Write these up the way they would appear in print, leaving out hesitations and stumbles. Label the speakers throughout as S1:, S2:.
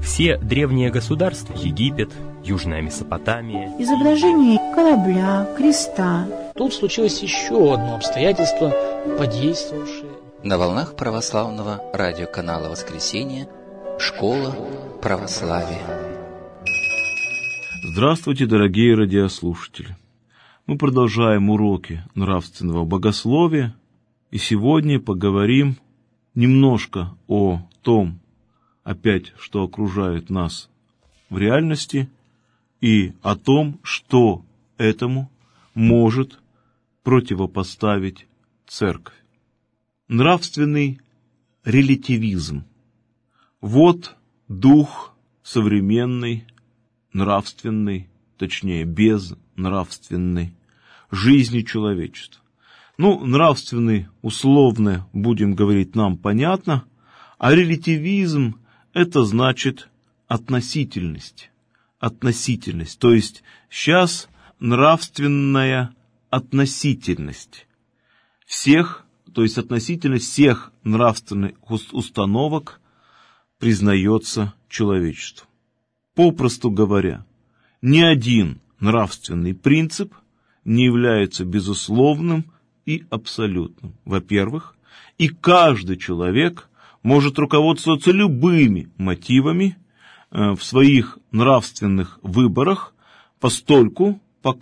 S1: Все древние государства, Египет, Южная Месопотамия,
S2: изображение корабля, креста.
S3: Тут случилось еще одно обстоятельство, подействовавшее.
S4: На волнах православного радиоканала «Воскресенье» «Школа православия».
S5: Здравствуйте, дорогие радиослушатели! Мы продолжаем уроки нравственного богословия, и сегодня поговорим немножко о том, опять, что окружает нас в реальности, и о том, что этому может противопоставить церковь. Нравственный релятивизм. Вот дух современной, нравственной, точнее, безнравственной жизни человечества. Нравственный, условно, будем говорить, нам понятно, а релятивизм — это значит относительность. Относительность, то есть сейчас нравственная относительность всех, то есть относительность всех нравственных установок признается человечеству. Попросту говоря, ни один нравственный принцип не является безусловным и абсолютным, во-первых, и каждый человек может руководствоваться любыми мотивами в своих нравственных выборах, поскольку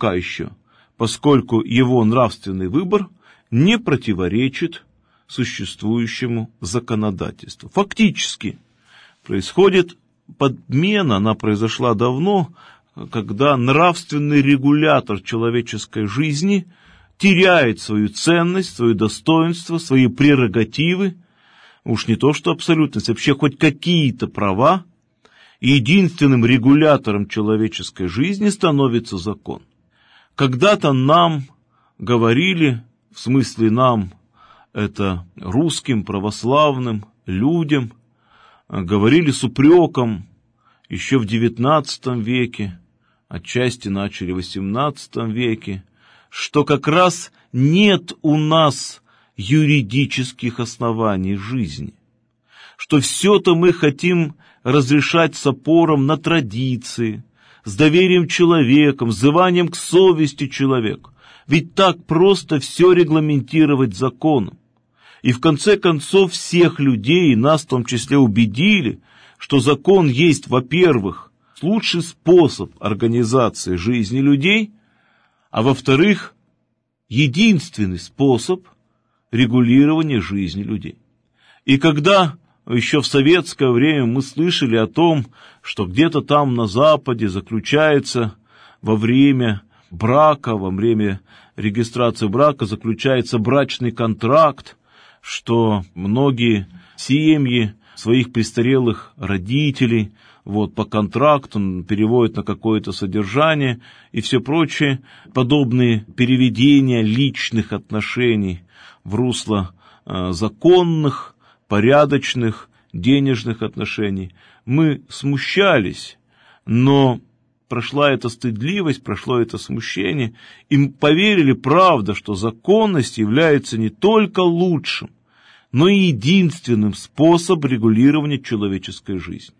S5: его нравственный выбор не противоречит существующему законодательству. Фактически происходит подмена, она произошла давно, когда нравственный регулятор человеческой жизни теряет свою ценность, свое достоинство, свои прерогативы, уж не то что абсолютность, вообще хоть какие-то права, и единственным регулятором человеческой жизни становится закон. Когда-то нам говорили, в смысле нам, это русским, православным людям, говорили с упреком еще в XIX веке, отчасти начали в XVIII веке, что как раз нет у нас юридических оснований жизни, что все-то мы хотим разрешать с опором на традиции, с доверием человеком, с взыванием к совести человека. Ведь так просто все регламентировать законом. И в конце концов всех людей, и нас в том числе, убедили, что закон есть, во-первых, лучший способ организации жизни людей, а во-вторых, единственный способ регулирования жизни людей. И когда еще в советское время мы слышали о том, что где-то там на Западе заключается во время брака, во время регистрации брака заключается брачный контракт, что многие семьи своих престарелых родителей по контракту переводят на какое-то содержание и все прочее, подобные переведения личных отношений в русло законных, порядочных, денежных отношений. Мы смущались, но прошла эта стыдливость, прошло это смущение, и мы поверили, правда, что законность является не только лучшим, но и единственным способом регулирования человеческой жизни.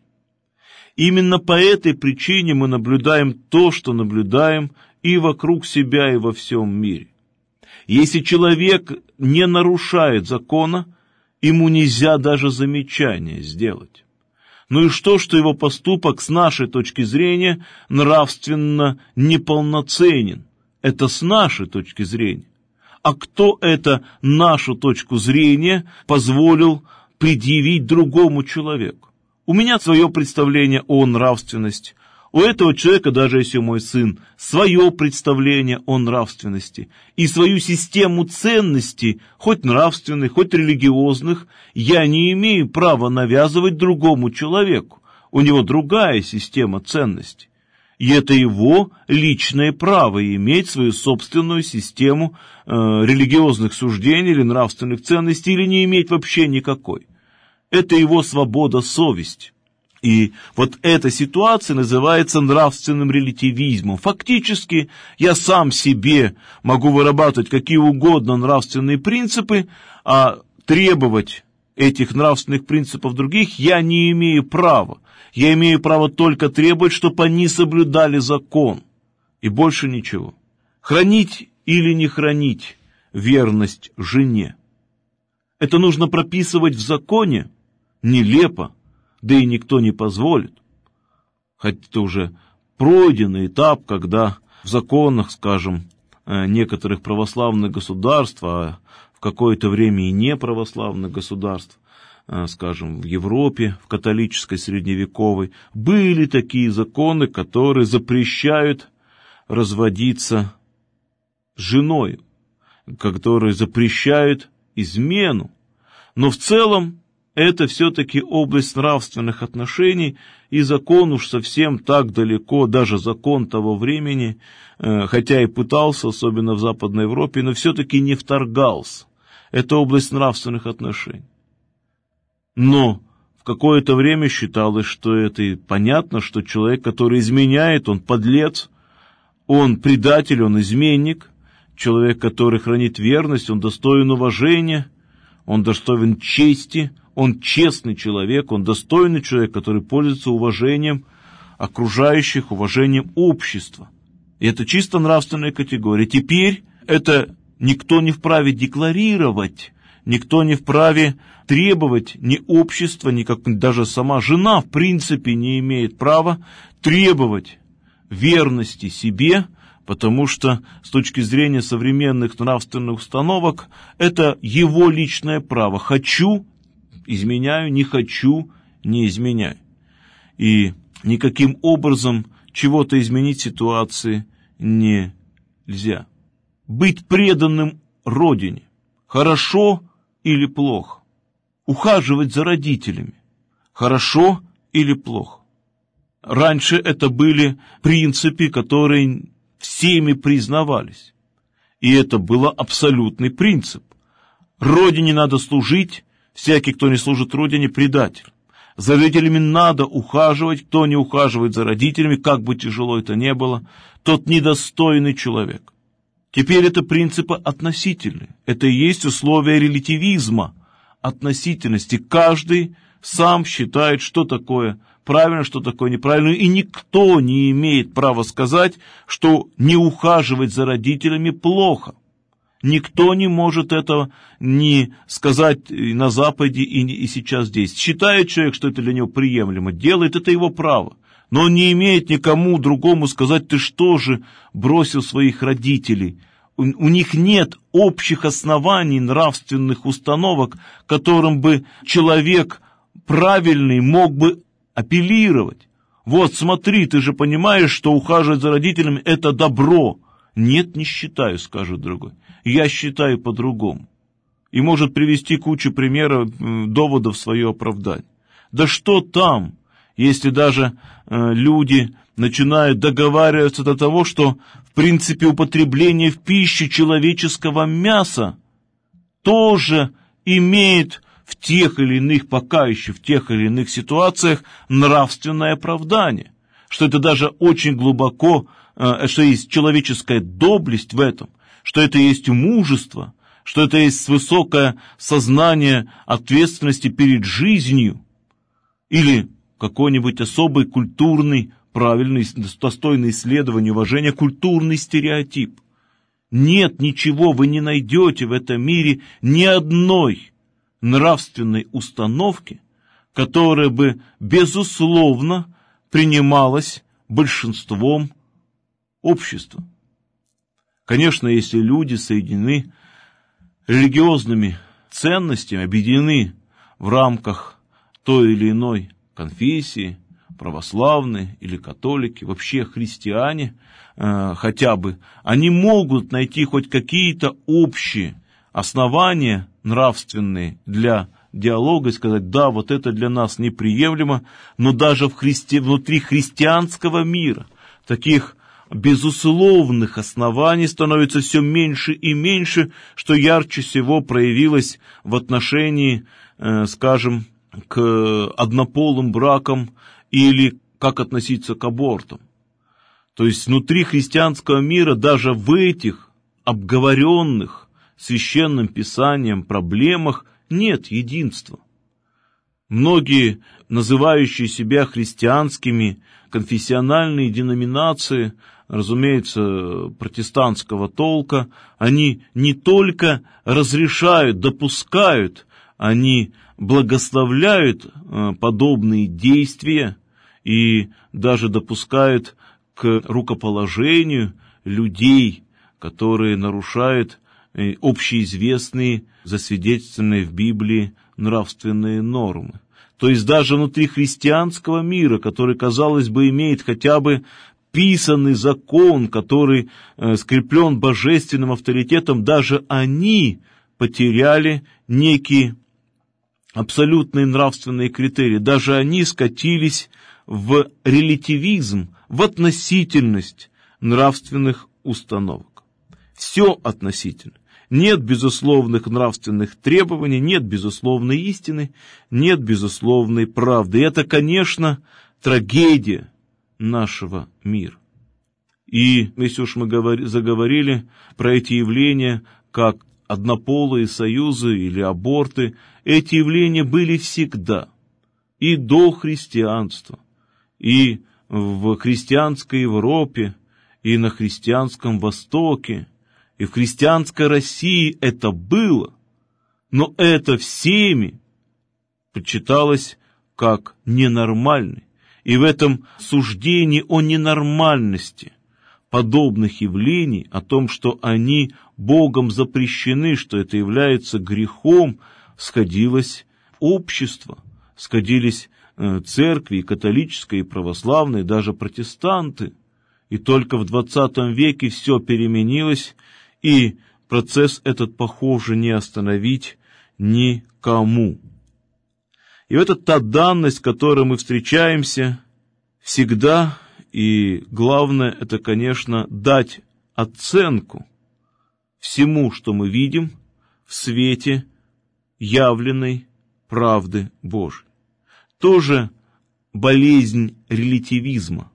S5: Именно по этой причине мы наблюдаем то, что наблюдаем и вокруг себя, и во всем мире. Если человек не нарушает закона, ему нельзя даже замечания сделать. И что его поступок с нашей точки зрения нравственно неполноценен? Это с нашей точки зрения. А кто это нашу точку зрения позволил предъявить другому человеку? У меня свое представление о нравственности. У этого человека, даже если мой сын, свое представление о нравственности. И свою систему ценностей, хоть нравственных, хоть религиозных, я не имею права навязывать другому человеку. У него другая система ценностей. И это его личное право иметь свою собственную систему религиозных суждений или нравственных ценностей, или не иметь вообще никакой. Это его свобода совести. И эта ситуация называется нравственным релятивизмом. Фактически я сам себе могу вырабатывать какие угодно нравственные принципы, а требовать этих нравственных принципов других я не имею права. Я имею право только требовать, чтобы они соблюдали закон. И больше ничего. Хранить или не хранить верность жене. Это нужно прописывать в законе. Нелепо, да и никто не позволит. Хотя это уже пройденный этап, когда в законах, скажем, некоторых православных государств, а в какое-то время и неправославных государств, скажем, в Европе, в католической средневековой, были такие законы, которые запрещают разводиться с женой, которые запрещают измену. Но в целом это все-таки область нравственных отношений, и закон уж совсем так далеко, даже закон того времени, хотя и пытался, особенно в Западной Европе, но все-таки не вторгался. Это область нравственных отношений. Но в какое-то время считалось, что это и понятно, что человек, который изменяет, он подлец, он предатель, он изменник, человек, который хранит верность, он достоин уважения, он достоин чести, он честный человек, он достойный человек, который пользуется уважением окружающих, уважением общества. И это чисто нравственная категория. Теперь это никто не вправе декларировать, никто не вправе требовать, ни общество, ни даже сама жена в принципе не имеет права требовать верности себе, потому что с точки зрения современных нравственных установок это его личное право. Хочу – изменяю, не хочу – не изменяю. И никаким образом чего-то изменить в ситуации нельзя. Быть преданным родине – хорошо или плохо? Ухаживать за родителями – хорошо или плохо? Раньше это были принципы, которые всеми признавались. И это был абсолютный принцип. Родине надо служить, всякий, кто не служит Родине, предатель. За родителями надо ухаживать, кто не ухаживает за родителями, как бы тяжело это ни было, тот недостойный человек. Теперь это принципы относительные. Это и есть условия релятивизма, относительности. Каждый сам считает, что такое правильно, что такое неправильно, и никто не имеет права сказать, что не ухаживать за родителями плохо. Никто не может этого не сказать и на Западе, и сейчас здесь. Считает человек, что это для него приемлемо, делает, это его право. Но он не имеет никому другому сказать: ты что же бросил своих родителей? У них нет общих оснований, нравственных установок, которым бы человек правильный мог бы апеллировать. Вот смотри, ты же понимаешь, что ухаживать за родителями – это добро. Нет, не считаю, скажет другой. Я считаю по-другому. И может привести кучу примеров, доводов в свое оправдание. Да что там, если даже люди начинают договариваться до того, что в принципе употребление в пищу человеческого мяса тоже имеет в тех или иных, пока еще в тех или иных ситуациях нравственное оправдание, что это даже очень глубоко, что есть человеческая доблесть в этом, что это есть мужество, что это есть высокое сознание ответственности перед жизнью или какой-нибудь особый культурный, правильный, достойный исследования, уважения, культурный стереотип. Нет, ничего вы не найдете в этом мире ни одной нравственной установки, которая бы, безусловно, принималась большинством общества. Конечно, если люди соединены религиозными ценностями, объединены в рамках той или иной конфессии, православные или католики, вообще христиане хотя бы, они могут найти хоть какие-то общие основания нравственные для диалога и сказать: да, вот это для нас неприемлемо, но даже внутри христианского мира таких безусловных оснований становится все меньше и меньше, что ярче всего проявилось в отношении, скажем, к однополым бракам или как относиться к абортам. То есть внутри христианского мира даже в этих обговоренных Священным Писанием проблемах нет единства. Многие, называющие себя христианскими, конфессиональные деноминации, разумеется, протестантского толка, они не только разрешают, допускают, они благословляют подобные действия и даже допускают к рукоположению людей, которые нарушают общеизвестные, засвидетельствованные в Библии нравственные нормы. То есть даже внутри христианского мира, который, казалось бы, имеет хотя бы писанный закон, который скреплен божественным авторитетом, даже они потеряли некие абсолютные нравственные критерии. Даже они скатились в релятивизм, в относительность нравственных установок. Все относительно. Нет безусловных нравственных требований, нет безусловной истины, нет безусловной правды. И это, конечно, трагедия нашего мира. И если уж мы заговорили про эти явления, как однополые союзы или аборты, эти явления были всегда, и до христианства, и в христианской Европе, и на христианском Востоке, и в христианской России это было, но это всеми почиталось как ненормальный. И в этом суждении о ненормальности подобных явлений, о том, что они Богом запрещены, что это является грехом, сходилось общество, сходились церкви, и католические, и православные, даже протестанты. И только в 20 веке все переменилось, и процесс этот, похоже, не остановить никому. И это та данность, с которой мы встречаемся всегда, и главное, это, конечно, дать оценку всему, что мы видим в свете явленной правды Божией. Тоже болезнь релятивизма.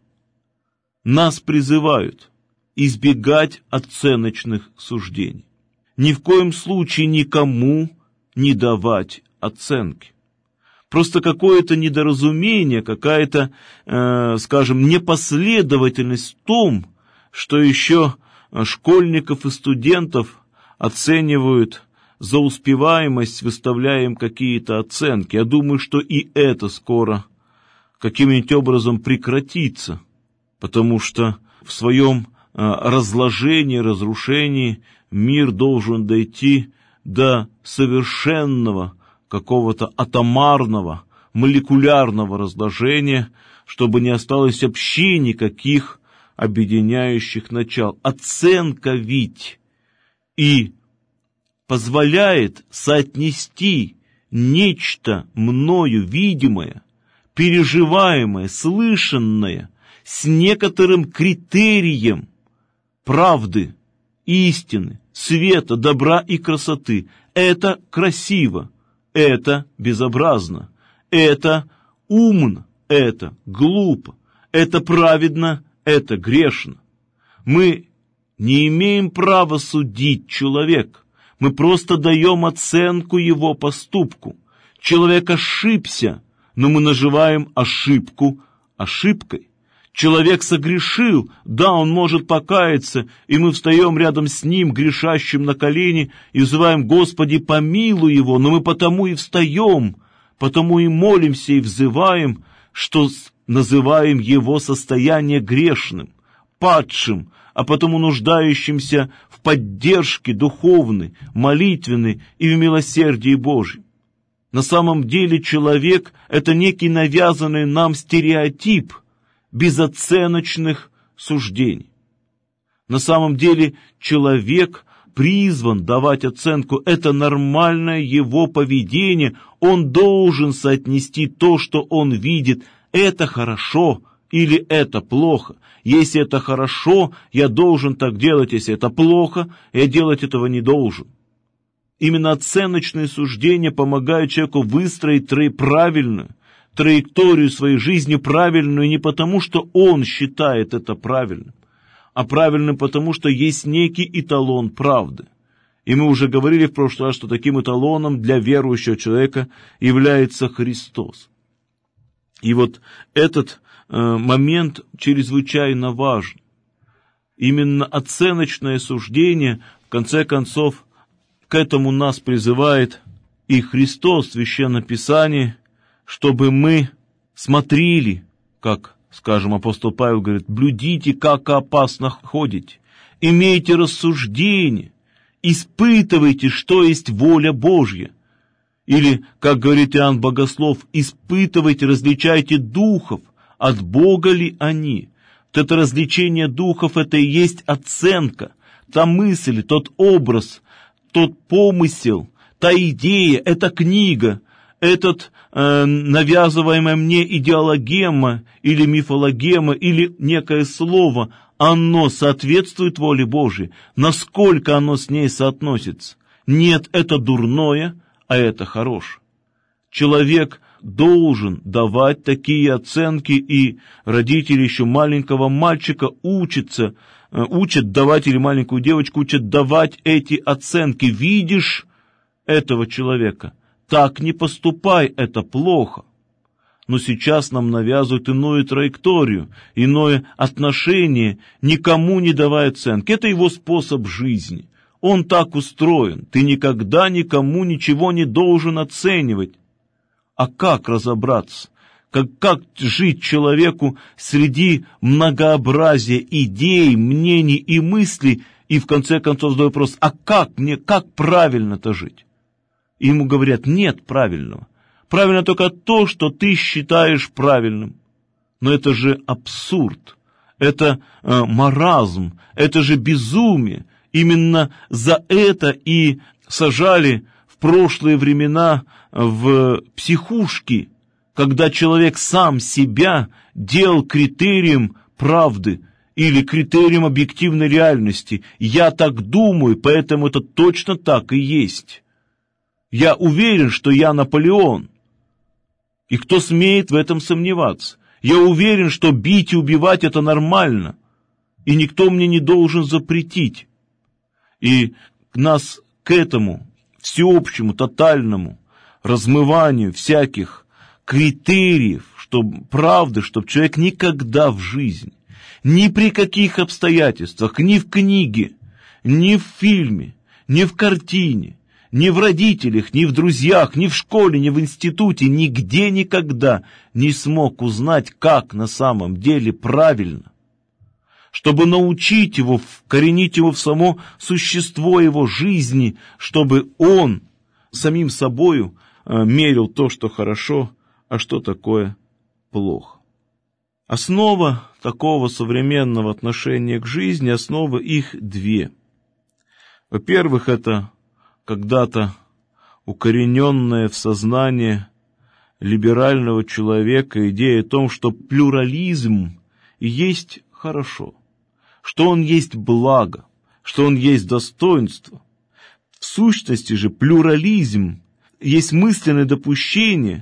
S5: Нас призывают избегать оценочных суждений. Ни в коем случае никому не давать оценки. Просто какое-то недоразумение, какая-то, скажем, непоследовательность в том, что еще школьников и студентов оценивают за успеваемость, выставляя им какие-то оценки. Я думаю, что и это скоро каким-нибудь образом прекратится, потому что в своем разложении, разрушении мир должен дойти до совершенного какого-то атомарного, молекулярного разложения, чтобы не осталось вообще никаких объединяющих начал. Оценка ведь и позволяет соотнести нечто мною видимое, переживаемое, слышанное с некоторым критерием правды, истины, света, добра и красоты. Это красиво, это безобразно, это умно, это глупо, это праведно, это грешно. Мы не имеем права судить человека, мы просто даем оценку его поступку. Человек ошибся, но мы называем ошибку ошибкой. Человек согрешил, да, он может покаяться, и мы встаем рядом с ним, грешащим на колени, и взываем: «Господи, помилуй его», но мы потому и встаем, потому и молимся, и взываем, что называем его состояние грешным, падшим, а потому нуждающимся в поддержке духовной, молитвенной и в милосердии Божьем. На самом деле человек — это некий навязанный нам стереотип безоценочных суждений. На самом деле человек призван давать оценку, это нормальное его поведение, он должен соотнести то, что он видит, это хорошо или это плохо. Если это хорошо, я должен так делать, если это плохо, я делать этого не должен. Именно оценочные суждения помогают человеку выстроить правильную траекторию своей жизни, правильную не потому, что он считает это правильным, а правильным потому, что есть некий эталон правды. И мы уже говорили в прошлый раз, что таким эталоном для верующего человека является Христос. И вот этот момент чрезвычайно важен. Именно оценочное суждение, в конце концов, к этому нас призывает и Христос в Священном Писании, чтобы мы смотрели, как, скажем, апостол Павел говорит, блюдите, как опасно ходите, имейте рассуждение, испытывайте, что есть воля Божья. Или, как говорит Иоанн Богослов, испытывайте, различайте духов, от Бога ли они. Вот это различение духов, это и есть оценка, та мысль, тот образ, тот помысел, та идея, эта книга, этот навязываемая мне идеологема или мифологема или некое слово, оно соответствует воле Божией, насколько оно с ней соотносится. Нет, это дурное, а это хорошее. Человек должен давать такие оценки, и родители еще маленького мальчика учат давать, или маленькую девочку учат давать эти оценки. Видишь этого человека, так не поступай, это плохо. Но сейчас нам навязывают иную траекторию, иное отношение, никому не давая оценки. Это его способ жизни. Он так устроен. Ты никогда никому ничего не должен оценивать. А как разобраться? Как жить человеку среди многообразия идей, мнений и мыслей? И в конце концов задаю вопрос, а как правильно-то жить? И ему говорят, нет правильного. Правильно только то, что ты считаешь правильным. Но это же абсурд, это маразм, это же безумие. Именно за это и сажали в прошлые времена в психушки, когда человек сам себя делал критерием правды или критерием объективной реальности. Я так думаю, поэтому это точно так и есть. Я уверен, что я Наполеон. И кто смеет в этом сомневаться? Я уверен, что бить и убивать это нормально, и никто мне не должен запретить. И нас к этому всеобщему, тотальному размыванию всяких критериев, правды, чтобы человек никогда в жизни, ни при каких обстоятельствах, ни в книге, ни в фильме, ни в картине, ни в родителях, ни в друзьях, ни в школе, ни в институте, нигде никогда не смог узнать, как на самом деле правильно. Чтобы научить его, вкоренить его в само существо его жизни, чтобы он самим собою мерил то, что хорошо, а что такое плохо. Основа такого современного отношения к жизни, основа их две. Во-первых, это когда-то укорененная в сознании либерального человека идея о том, что плюрализм есть хорошо, что он есть благо, что он есть достоинство. В сущности же плюрализм есть мысленное допущение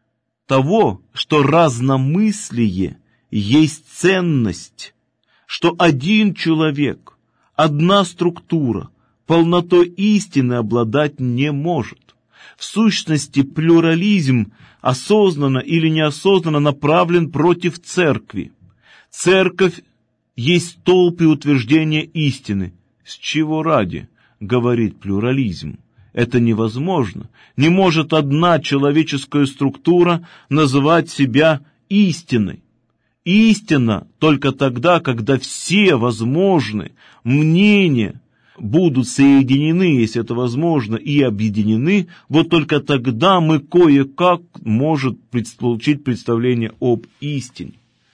S5: того, что разномыслие есть ценность, что один человек, одна структура полнотой истины обладать не может. В сущности, плюрализм осознанно или неосознанно направлен против церкви. Церковь есть столб и утверждение истины. С чего ради, говорит плюрализм? Это невозможно. Не может одна человеческая структура называть себя истиной. Истина только тогда, когда все возможные мнения будут соединены, если это возможно, и объединены, вот только тогда мы кое-как можем получить представление об истине.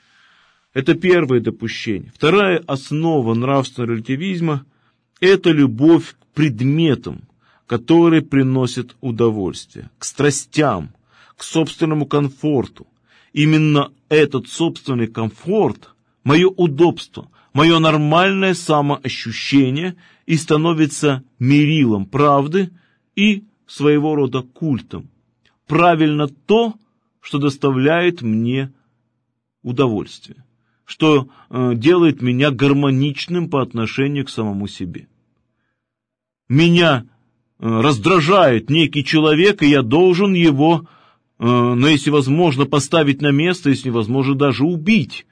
S5: Это первое допущение. Вторая основа нравственного релятивизма – это любовь к предметам, которые приносят удовольствие, к страстям, к собственному комфорту. Именно этот собственный комфорт, мое удобство, мое нормальное самоощущение и становится мерилом правды и своего рода культом. Правильно то, что доставляет мне удовольствие, что делает меня гармоничным по отношению к самому себе. меня раздражает некий человек, и я должен его, ну, если возможно, поставить на место, если возможно, даже убить.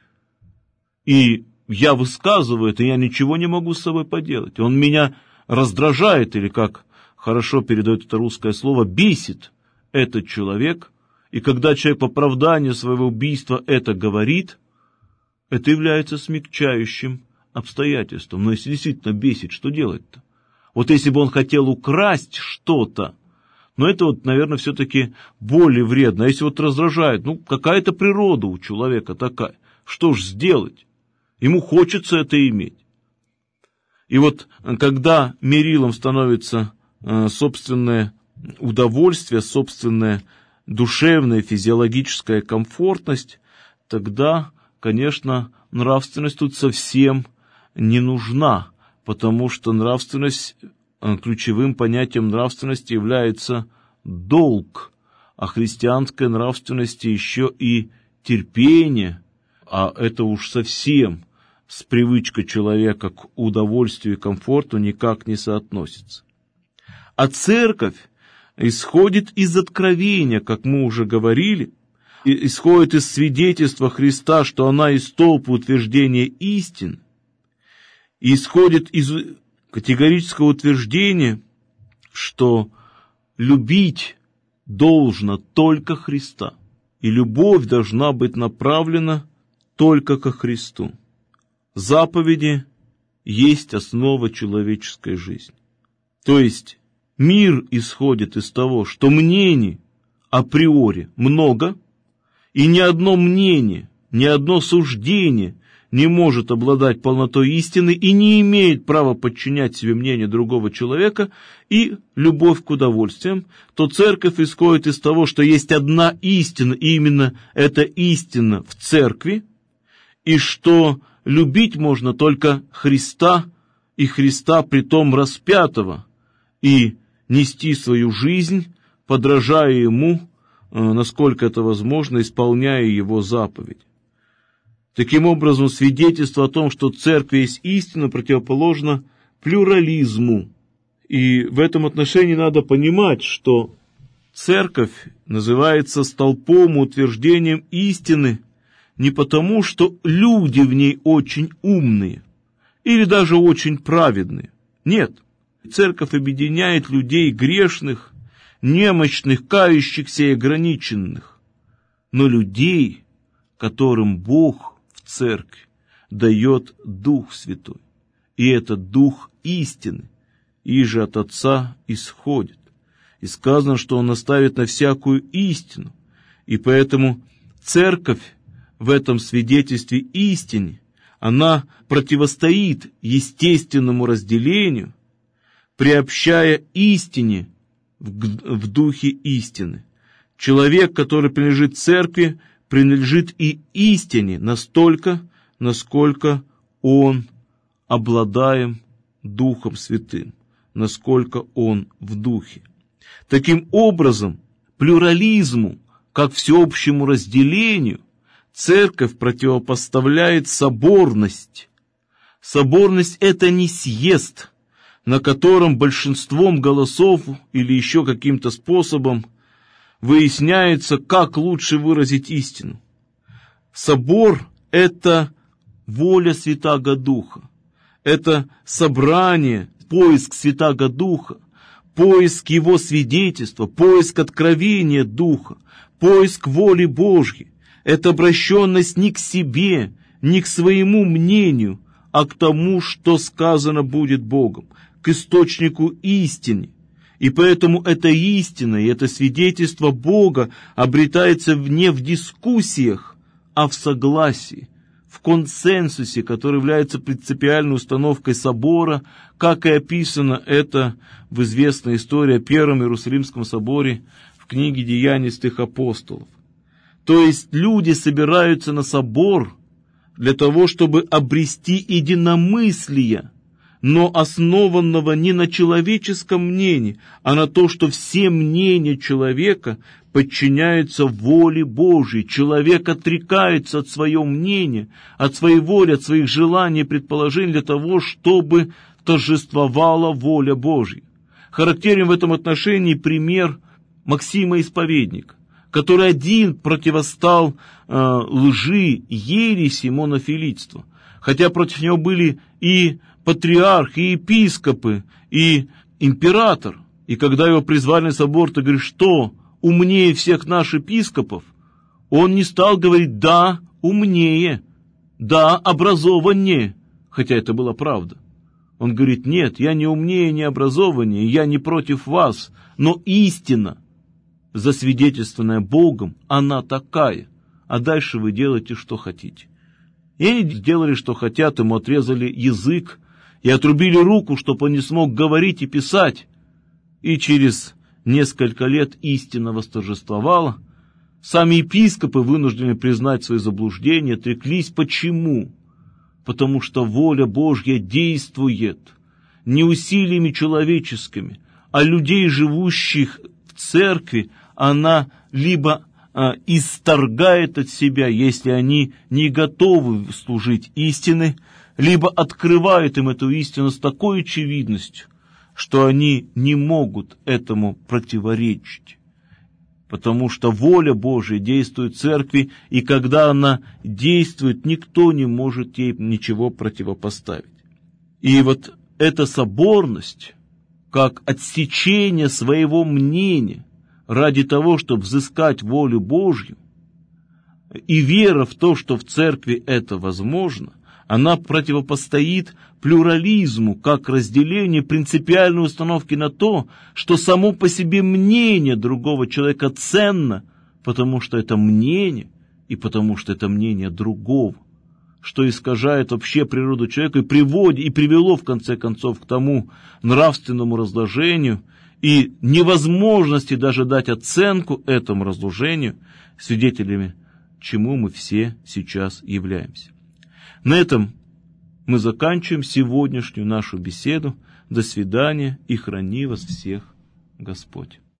S5: И я высказываю это, я ничего не могу с собой поделать. Он меня раздражает, или, как хорошо передает это русское слово, бесит этот человек. И когда человек в оправдании своего убийства это говорит, это является смягчающим обстоятельством. Но если действительно бесит, что делать-то? Вот если бы он хотел украсть что-то, но это вот, наверное, все-таки более вредно. А если вот раздражает, ну, какая-то природа у человека такая. Что ж сделать? Ему хочется это иметь. И вот когда мерилом становится собственное удовольствие, собственная душевная, физиологическая комфортность, тогда, конечно, нравственность тут совсем не нужна, потому что нравственность, ключевым понятием нравственности является долг, а христианской нравственности еще и терпение, а это уж совсем с привычкой человека к удовольствию и комфорту никак не соотносится. А церковь исходит из откровения, как мы уже говорили, исходит из свидетельства Христа, что она есть столб утверждения истин, исходит из категорического утверждения, что любить должно только Христа, и любовь должна быть направлена только ко Христу. Заповеди есть основа человеческой жизни. То есть мир исходит из того, что мнений априори много, и ни одно мнение, ни одно суждение не может обладать полнотой истины и не имеет права подчинять себе мнение другого человека и любовь к удовольствиям, то церковь исходит из того, что есть одна истина, и именно эта истина в церкви, и что любить можно только Христа, и Христа притом распятого, и нести свою жизнь, подражая Ему, насколько это возможно, исполняя Его заповедь. Таким образом, свидетельство о том, что церковь есть истина, противоположно плюрализму. И в этом отношении надо понимать, что церковь называется столпом, утверждением истины не потому, что люди в ней очень умные или даже очень праведные. Нет. Церковь объединяет людей грешных, немощных, кающихся и ограниченных, но людей, которым Бог в церкви дает Дух Святой. И этот Дух истины, иже от Отца исходит. И сказано, что Он наставит на всякую истину. И поэтому церковь в этом свидетельстве истине, она противостоит естественному разделению, приобщая истине в духе истины. Человек, который принадлежит церкви, принадлежит и истине настолько, насколько он обладаем Духом Святым, насколько он в Духе. Таким образом, плюрализму, как всеобщему разделению, церковь противопоставляет соборность. Соборность – это не съезд, на котором большинством голосов или еще каким-то способом выясняется, как лучше выразить истину. Собор – это воля Святаго Духа, это собрание, поиск Святаго Духа, поиск Его свидетельства, поиск откровения Духа, поиск воли Божьей. Это обращенность не к себе, не к своему мнению, а к тому, что сказано будет Богом, к источнику истины. И поэтому эта истина и это свидетельство Бога обретается не в дискуссиях, а в согласии, в консенсусе, который является принципиальной установкой собора, как и описано это в известной истории о Первом Иерусалимском соборе в книге «Деяний святых апостолов». То есть люди собираются на собор для того, чтобы обрести единомыслие, но основанного не на человеческом мнении, а на то, что все мнения человека подчиняются воле Божьей. Человек отрекается от своего мнения, от своей воли, от своих желаний и предположений для того, чтобы торжествовала воля Божья. Характерен в этом отношении пример Максима Исповедника, который один противостал лжи, ереси монофилитства. Хотя против него были и патриарх, и епископы, и император. И когда его призвали на собор, то говорит, что умнее всех наших епископов, он не стал говорить «да, умнее», «да, образованнее», хотя это была правда. Он говорит, нет, я не умнее, не образованнее, я не против вас, но истина, засвидетельствованная Богом, она такая, а дальше вы делаете, что хотите. И они делали, что хотят, ему отрезали язык и отрубили руку, чтобы он не смог говорить и писать. И через несколько лет истина восторжествовала. Сами епископы, вынуждены признать свои заблуждения, отреклись. Почему? Потому что воля Божья действует не усилиями человеческими, а людей, живущих в церкви, она либо исторгает от себя, если они не готовы служить истине, либо открывает им эту истину с такой очевидностью, что они не могут этому противоречить. Потому что воля Божия действует в церкви, и когда она действует, никто не может ей ничего противопоставить. И вот эта соборность, как отсечение своего мнения ради того, чтобы взыскать волю Божью, и вера в то, что в церкви это возможно, она противопостоит плюрализму, как разделение принципиальной установки на то, что само по себе мнение другого человека ценно, потому что это мнение, и потому что это мнение другого, что искажает вообще природу человека и привело, в конце концов, к тому нравственному разложению и невозможности даже дать оценку этому разложению, свидетелями чему мы все сейчас являемся. На этом мы заканчиваем сегодняшнюю нашу беседу. До свидания, и храни вас всех Господь.